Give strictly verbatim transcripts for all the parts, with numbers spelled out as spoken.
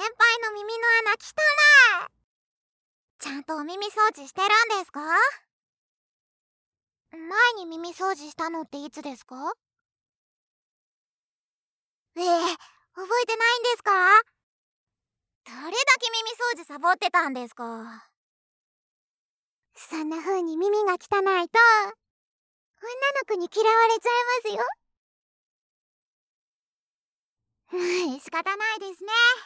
輩の耳の穴汚い。ちゃんとお耳掃除してるんですか？前に耳掃除したのっていつですか？ええ、覚えてないんですか？どれだけ耳掃除サボってたんですか？そんな風に耳が汚いと女の子に嫌われちゃいますよ。うん、仕方ないですね。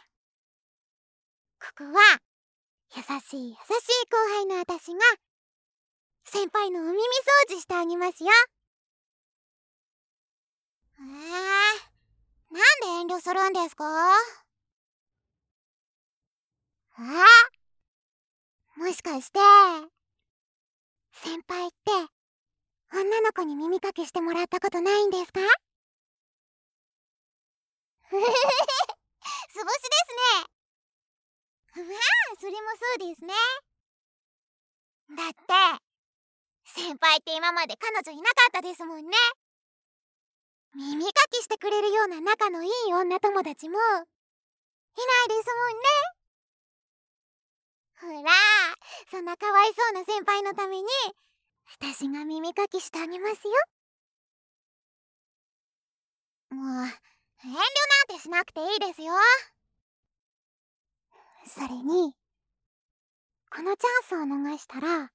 ここは優しい優しい後輩の私が先輩のお耳掃除してあげますよ。えー、なんで遠慮するんですか？あ、もしかして先輩って女の子に耳かきしてもらったことないんですか？ふふふふ、すぼしですね。まあ、それもそうですね。だって先輩って今まで彼女いなかったですもんね。耳かきしてくれるような仲のいい女友達もいないですもんね。ほら、そんなかわいそうな先輩のために私が耳かきしてあげますよ。もう遠慮なんてしなくていいですよ。それにこのチャンスを逃したら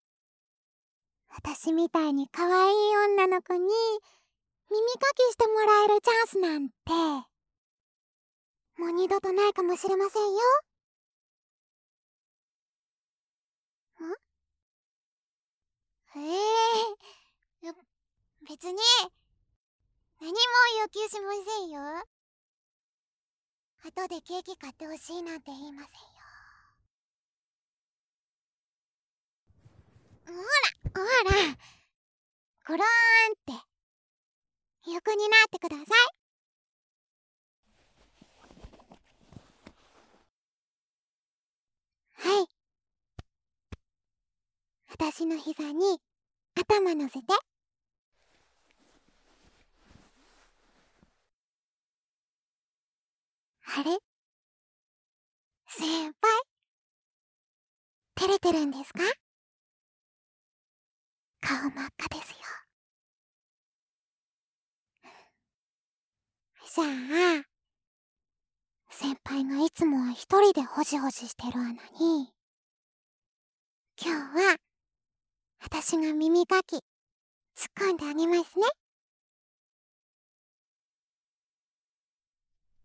私みたいに可愛い女の子に耳かきしてもらえるチャンスなんてもう二度とないかもしれませんよ。ん？ええー、別に何も要求しませんよ。後でケーキ買ってほしいなんて言いませんよ。ほらほら、ゴローンって横になってください。はい、私の膝に頭乗せて。あれ、先輩照れてるんですか？顔真っ赤ですよ。じゃあ先輩がいつもは一人でホジホジしてる穴に今日は私が耳かき突っ込んであげますね。